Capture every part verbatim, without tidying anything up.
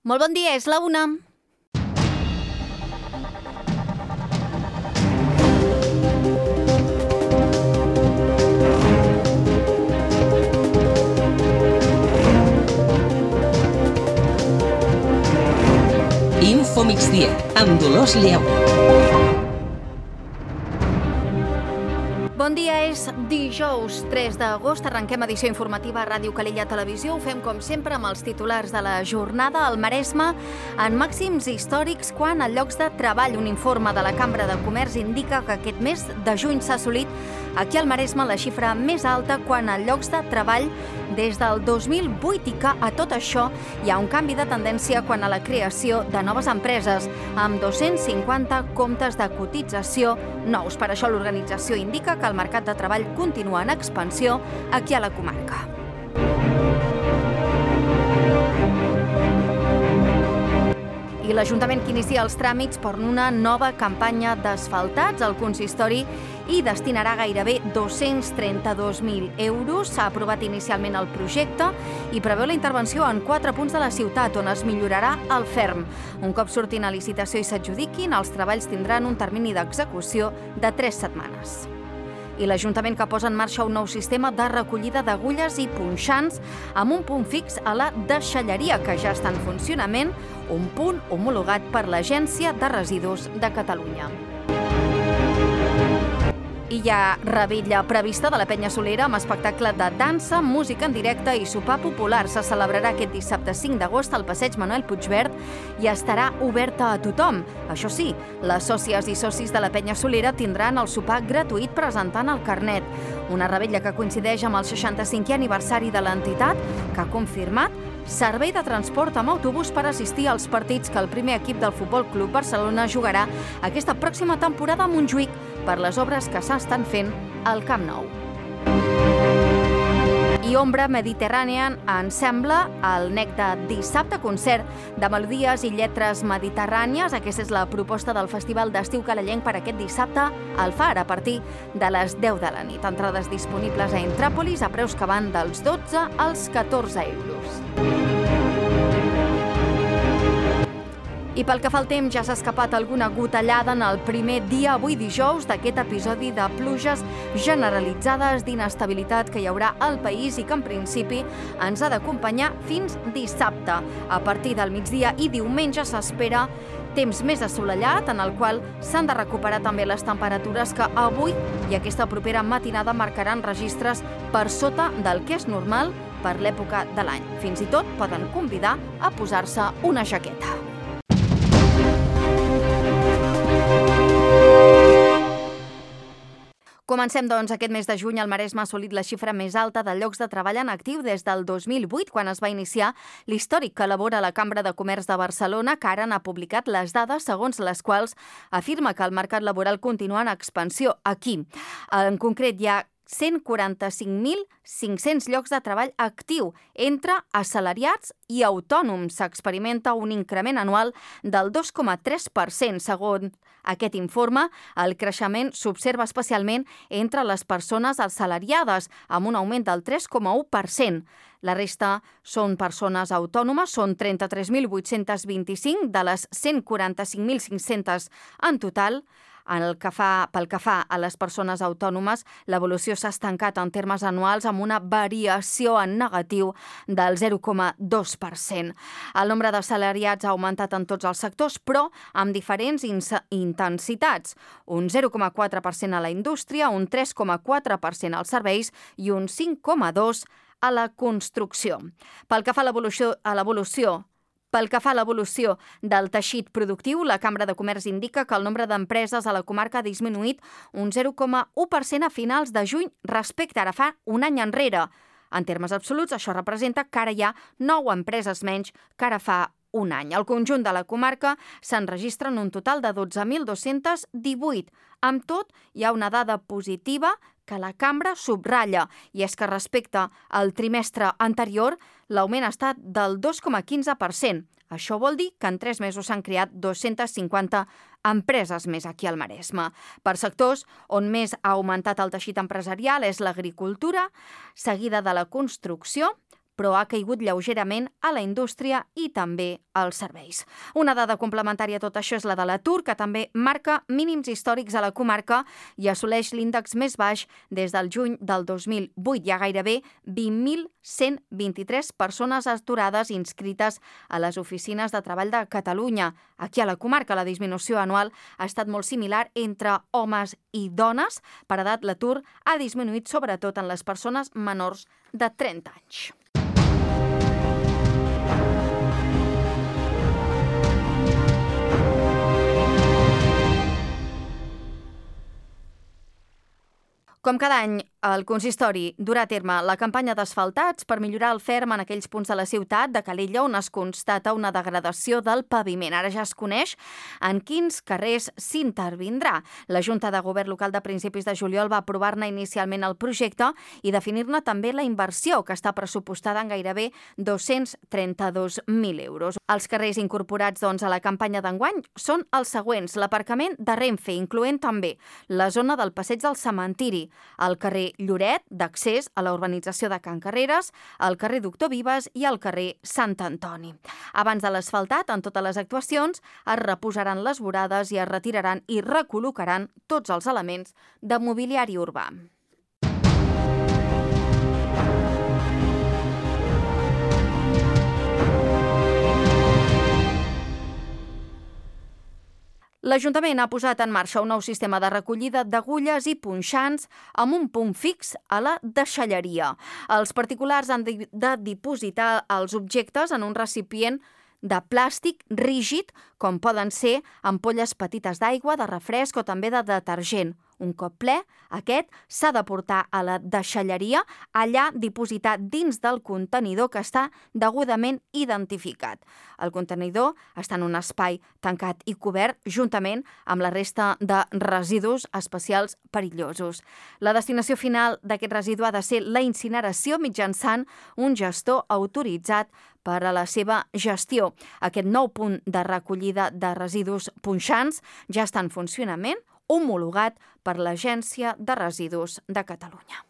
Molt bon dia, és la una. Info migdia, amb Dolors Lleó. Bon dia, és dijous tres d'agost, arrenquem edició informativa a Ràdio Calella Televisió. Ho fem com sempre amb els titulars de la jornada. Al Maresme, en màxims històrics quan a llocs de treball. Un informe de la Cambra de Comerç indica que aquest mes de juny s'ha assolit aquí al Maresme la xifra més alta quan a llocs de treball des del dos mil vuit i que a tot això hi ha un canvi de tendència quan a la creació de noves empreses, amb dos-cents cinquanta comptes de cotització nous. Per això l'organització indica que el mercat de treball continua en expansió aquí a la comarca. I l'Ajuntament que inicia els tràmits per una nova campanya d'asfaltats. El consistori hi destinarà gairebé dos-cents trenta-dos mil euros. S'ha aprovat inicialment el projecte i preveu la intervenció en quatre punts de la ciutat on es millorarà el ferm. Un cop surtin a licitació i s'adjudiquin, els treballs tindran un termini d'execució de tres setmanes. I l'Ajuntament que posa en marxa un nou sistema de recollida d'agulles i punxants amb un punt fix a la deixalleria que ja està en funcionament, un punt homologat per l'Agència de Residus de Catalunya. I hi ha revetlla prevista de la Penya Solera amb espectacle de dansa, música en directe i sopar popular. Se celebrarà aquest dissabte cinc d'agost al passeig Manuel Puigverd i estarà oberta a tothom. Això sí, les sòcies i socis de la Penya Solera tindran el sopar gratuït presentant el carnet. Una revetlla que coincideix amb el seixanta-cinquè aniversari de l'entitat, que ha confirmat servei de transport amb autobús per assistir als partits que el primer equip del Futbol Club Barcelona jugarà aquesta pròxima temporada a Montjuïc per les obres que s'estan fent al Camp Nou. I Ombra Mediterranean Ensemble, el N E C de dissabte, concert de melodies i lletres mediterrànies. Aquesta és la proposta del Festival d'Estiu Calellenc per aquest dissabte al Far a partir de les deu de la nit. Entrades disponibles a Intràpolis a preus que van dels dotze als catorze euros. I pel que fa al temps, ja s'ha escapat alguna gotellada en el primer dia, avui dijous, d'aquest episodi de pluges generalitzades d'inestabilitat que hi haurà al país i que en principi ens ha d'acompanyar fins dissabte. A partir del migdia i diumenge s'espera temps més assolellat, en el qual s'han de recuperar també les temperatures que avui i aquesta propera matinada marcaran registres per sota del que és normal per l'època de l'any. Fins i tot poden convidar a posar-se una jaqueta. Comencem, doncs, aquest mes de juny. El Maresme ha assolit la xifra més alta de llocs de treball en actiu des del dos mil vuit, quan es va iniciar l'històric que elabora la Cambra de Comerç de Barcelona, que ara n'ha publicat les dades segons les quals afirma que el mercat laboral continua en expansió aquí. En concret, hi ha cent quaranta-cinc mil cinc-cents llocs de treball actiu entre assalariats i autònoms. S'experimenta un increment anual del dos coma tres per cent. Segons aquest informe, el creixement s'observa especialment entre les persones assalariades, amb un augment del tres coma u per cent. La resta són persones autònomes, són trenta-tres mil vuit-cents vint-i-cinc de les cent quaranta-cinc mil cinc-cents en total. En el que fa, pel que fa a les persones autònomes, l'evolució s'ha estancat en termes anuals amb una variació en negatiu del zero coma dos per cent. El nombre d'assalariats ha augmentat en tots els sectors, però amb diferents intensitats. Un zero coma quatre per cent a la indústria, un tres coma quatre per cent als serveis i un cinc coma dos per cent a la construcció. Pel que fa a l'evolució, a l'evolució Pel que fa a l'evolució del teixit productiu, la Cambra de Comerç indica que el nombre d'empreses a la comarca ha disminuït un zero coma u per cent a finals de juny respecte ara fa un any enrere. En termes absoluts, això representa que ara hi ha nou empreses menys que ara fa un any. Al conjunt de la comarca s'enregistren un total de dotze mil dos-cents divuit. Amb tot, hi ha una dada positiva que la Cambra subratlla, i és que respecte al trimestre anterior, l'augment ha estat del dos coma quinze per cent. Això vol dir que en tres mesos s'han creat dos-centes cinquanta empreses més aquí al Maresme. Per sectors, on més ha augmentat el teixit empresarial és l'agricultura, seguida de la construcció, però ha caigut lleugerament a la indústria i també als serveis. Una dada complementària a tot això és la de l'atur, que també marca mínims històrics a la comarca i assoleix l'índex més baix des del juny del dos mil vuit. Hi ha gairebé vint mil cent vint-i-tres persones aturades inscrites a les oficines de treball de Catalunya. Aquí a la comarca la disminució anual ha estat molt similar entre homes i dones. Per edat, l'atur ha disminuït sobretot en les persones menors de trenta anys. Com cada any, el consistori durà a terme la campanya d'asfaltats per millorar el ferm en aquells punts de la ciutat de Calella on es constata una degradació del paviment. Ara ja es coneix en quins carrers s'intervindrà. La Junta de Govern Local de principis de juliol va aprovar-ne inicialment el projecte i definir-ne també la inversió, que està pressupostada en gairebé dos-cents trenta-dos mil euros. Els carrers incorporats doncs, a la campanya d'enguany són els següents: l'aparcament de Renfe, incloent també la zona del passeig del cementiri, el carrer Lloret, d'accés a la urbanització de Can Carreres, el carrer Doctor Vives i el carrer Sant Antoni. Abans de l'asfaltat, en totes les actuacions, es reposaran les vorades i es retiraran i recol·locaran tots els elements de mobiliari urbà. L'Ajuntament ha posat en marxa un nou sistema de recollida d'agulles i punxants amb un punt fix a la deixalleria. Els particulars han de dipositar els objectes en un recipient de plàstic rígid, com poden ser ampolles petites d'aigua, de refresc o també de detergent. Un cop ple, aquest s'ha de portar a la deixalleria, allà dipositat dins del contenidor que està degudament identificat. El contenidor està en un espai tancat i cobert juntament amb la resta de residus especials perillosos. La destinació final d'aquest residu ha de ser la incineració mitjançant un gestor autoritzat per a la seva gestió. Aquest nou punt de recollida de residus punxants ja està en funcionament, homologat per l'Agència de Residus de Catalunya.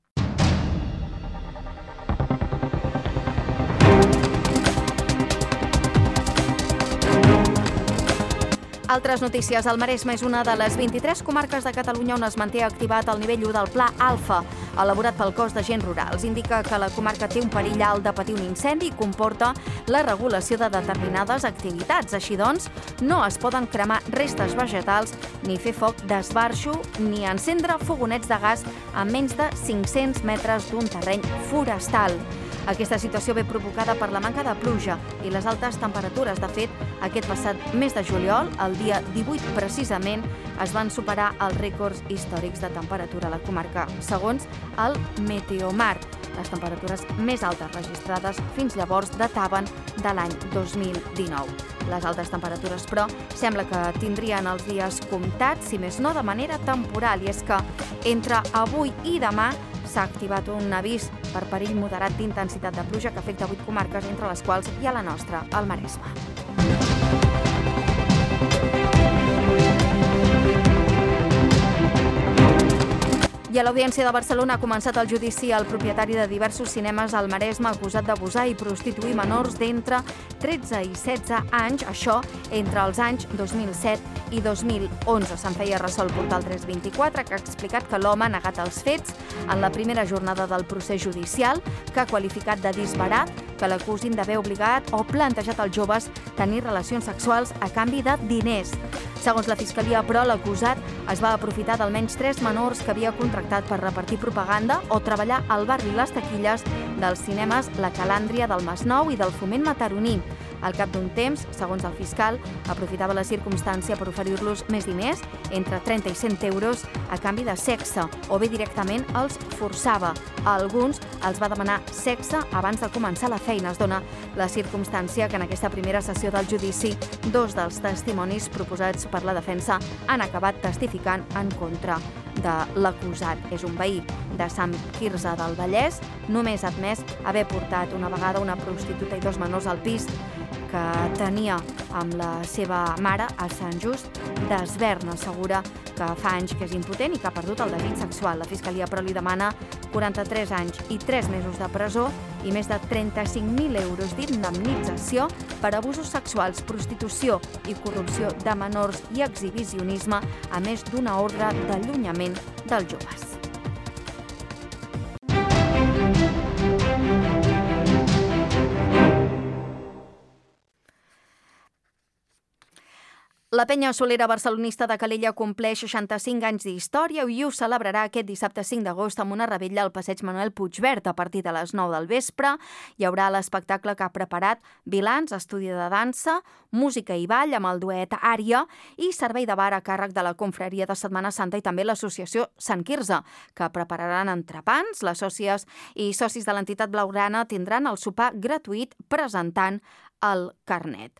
Altres notícies. El Maresme és una de les vint-i-tres comarques de Catalunya on es manté activat el nivell u del Pla Alfa, elaborat pel Cos d'Agents Rurals. Indica que la comarca té un perill alt de patir un incendi i comporta la regulació de determinades activitats. Així doncs, no es poden cremar restes vegetals, ni fer foc d'esbarxo, ni encendre fogonets de gas a menys de cinc-cents metres d'un terreny forestal. Aquesta situació ve provocada per la manca de pluja i les altes temperatures. De fet, aquest passat mes de juliol, el dia divuit precisament, es van superar els rècords històrics de temperatura a la comarca, segons el Meteomar. Les temperatures més altes registrades fins llavors dataven de l'any dos mil dinou. Les altes temperatures, però, sembla que tindrien els dies comptats, si més no de manera temporal, i és que entre avui i demà s'ha activat un avís per perill moderat d'intensitat de pluja que afecta vuit comarques, entre les quals hi ha la nostra, el Maresme. I a l'Audiència de Barcelona ha començat el judici al propietari de diversos cinemes al Maresme acusat d'abusar i prostituir menors d'entre tretze i setze anys, això entre els anys dos mil set i dos mil onze. Se'n feia ressò el portal tres vint-i-quatre, que ha explicat que l'home ha negat els fets en la primera jornada del procés judicial, que ha qualificat de disbarat que l'acusin d'haver obligat o plantejat als joves tenir relacions sexuals a canvi de diners. Segons la Fiscalia, però, l'acusat es va aprofitar d'almenys tres menors que havia contractat per repartir propaganda o treballar al barri Les Taquilles dels cinemes La Calàndria del Masnou i del Foment Mataroní. Al cap d'un temps, segons el fiscal, aprofitava la circumstància per oferir-los més diners, entre trenta i cent euros, a canvi de sexe, o bé directament els forçava. A alguns els va demanar sexe abans de començar la feina. Es dona la circumstància que en aquesta primera sessió del judici, dos dels testimonis proposats per la defensa han acabat testificant en contra de l'acusat. És un veí de Sant Quirze del Vallès, només admès haver portat una vegada una prostituta i dos menors al pis que tenia amb la seva mare a Sant Just d'Esvern. Assegura que fa anys que és impotent i que ha perdut el desig sexual. La Fiscalia, però, li demana quaranta-tres anys i tres mesos de presó i més de trenta-cinc mil euros d'indemnització per abusos sexuals, prostitució i corrupció de menors i exhibicionisme, a més d'una ordre d'allunyament dels joves. La penya solera barcelonista de Calella compleix seixanta-cinc anys d'història i ho celebrarà aquest dissabte cinc d'agost amb una revetlla al passeig Manuel Puigvert a partir de les nou del vespre. Hi haurà l'espectacle que ha preparat Vilans, estudi de dansa, música i ball amb el duet Ària i servei de bar a càrrec de la Confraria de Setmana Santa i també l'associació Sant Quirze, que prepararan entrepans. Les sòcies i socis de l'entitat blaugrana tindran el sopar gratuït presentant el carnet.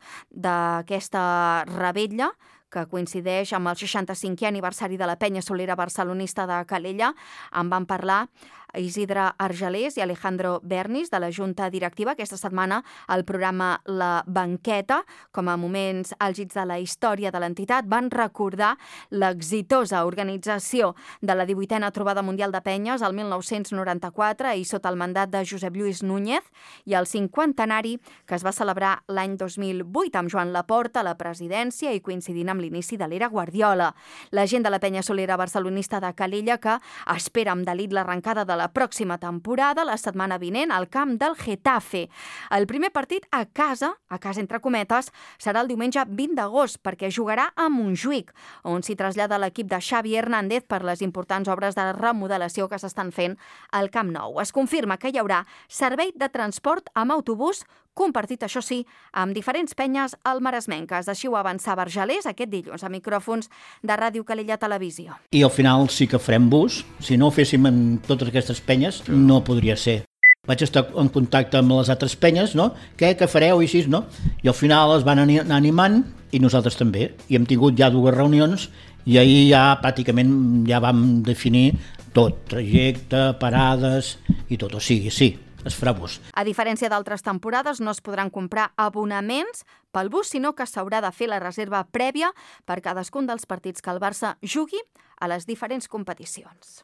D'aquesta revetlla, que coincideix amb el seixanta-cinquè aniversari de la penya solera barcelonista de Calella, en van parlar Isidre Argelés i Alejandro Bernis, de la Junta Directiva, aquesta setmana al programa La Banqueta. Com a moments àlgids de la història de l'entitat, van recordar l'exitosa organització de la divuitena trobada mundial de penyes al mil nou-cents noranta-quatre i sota el mandat de Josep Lluís Núñez, i el cinquantenari que es va celebrar l'any dos mil vuit amb Joan Laporta a la presidència i coincidint amb l'inici de l'era Guardiola. La gent de la penya solera barcelonista de Calella, que espera amb delit l'arrencada de la pròxima temporada, la setmana vinent, al camp del Getafe. El primer partit a casa, a casa entre cometes, serà el diumenge vint d'agost, perquè jugarà a Montjuïc, on s'hi trasllada l'equip de Xavi Hernández per les importants obres de remodelació que s'estan fent al Camp Nou. Es confirma que hi haurà servei de transport amb autobús compartit, això sí, amb diferents penyes almaresmenques. Així ho avançava Argelés aquest dilluns a micròfons de Ràdio Calella Televisió. I al final sí que farem bus. Si no ho féssim amb totes aquestes penyes, no podria ser. Vaig estar en contacte amb les altres penyes, no? Què, què fareu i així, no? I al final es van anar animant i nosaltres també. I hem tingut ja dues reunions i ahir ja pràcticament ja vam definir tot, trajecte, parades i tot. O sigui, sí, es farà bus. A diferència d'altres temporades, no es podran comprar abonaments pel bus, sinó que s'haurà de fer la reserva prèvia per cadascun dels partits que el Barça jugui a les diferents competicions.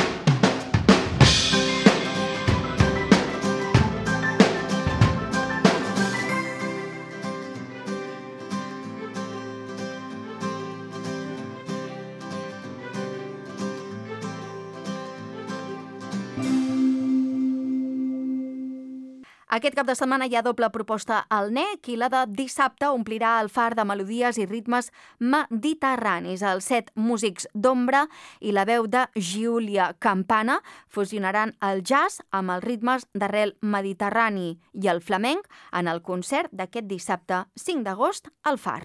Aquest cap de setmana hi ha doble proposta al N E C i la de dissabte omplirà el far de melodies i ritmes mediterranis. Els set músics d'ombra i la veu de Giulia Campana fusionaran el jazz amb els ritmes d'arrel mediterrani i el flamenc en el concert d'aquest dissabte cinc d'agost al Far.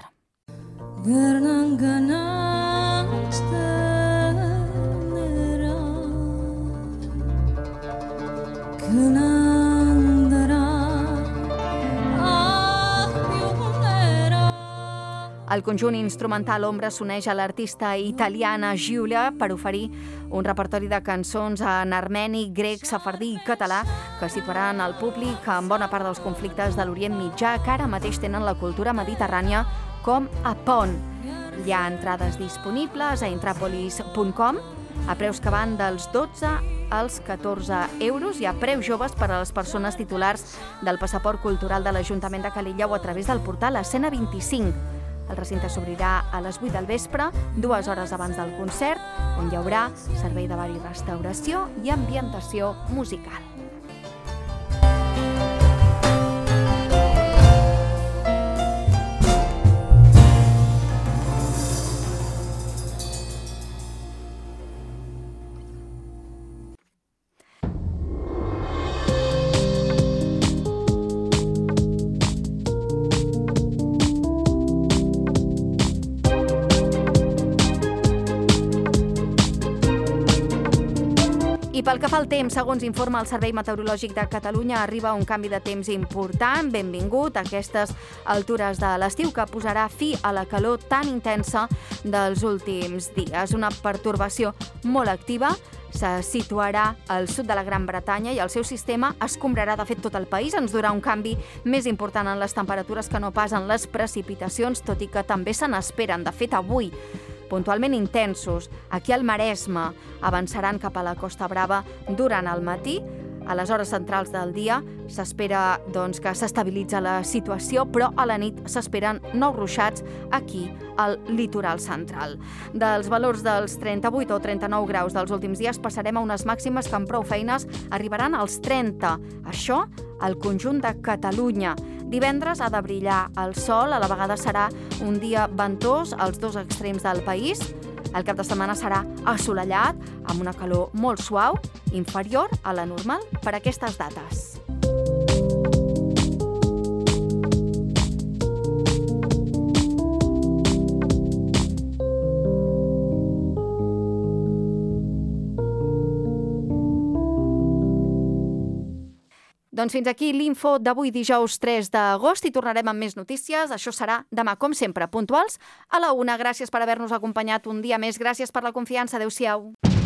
El conjunt instrumental Ombra s'uneix a l'artista italiana Giulia per oferir un repertori de cançons en armeni, grec, safardí i català que situaran el públic en bona part dels conflictes de l'Orient Mitjà que ara mateix tenen la cultura mediterrània com a pont. Hi ha entrades disponibles a intrapolis punt com a preus que van dels dotze als catorze euros i a preus joves per a les persones titulars del passaport cultural de l'Ajuntament de Calella o a través del portal Escena vint-i-cinc. El recinte s'obrirà a les vuit del vespre, dues hores abans del concert, on hi haurà servei de bar i restauració i ambientació musical. I pel que fa al temps, segons informa el Servei Meteorològic de Catalunya, arriba un canvi de temps important, benvingut a aquestes altures de l'estiu, que posarà fi a la calor tan intensa dels últims dies. Una pertorbació molt activa se situarà al sud de la Gran Bretanya i el seu sistema escombrarà de fet tot el país. Ens durà un canvi més important en les temperatures que no pas en les precipitacions, tot i que també se n'esperen. De fet, avui, puntualment intensos, aquí al Maresme, avançaran cap a la Costa Brava durant el matí. A les hores centrals del dia s'espera doncs, que s'estabilitza la situació, però a la nit s'esperen nous ruixats aquí al litoral central. Dels valors dels trenta-vuit o trenta-nou graus dels últims dies passarem a unes màximes que amb prou feines arribaran als trenta. Això al conjunt de Catalunya. Divendres ha de brillar el sol, a la vegada serà un dia ventós als dos extrems del país. El cap de setmana serà assolellat, amb una calor molt suau, inferior a la normal per a aquestes dates. Doncs fins aquí l'info d'avui dijous tres d'agost i tornarem amb més notícies. Això serà demà, com sempre, puntuals a la una. Gràcies per haver-nos acompanyat un dia més. Gràcies per la confiança. Adéu-siau.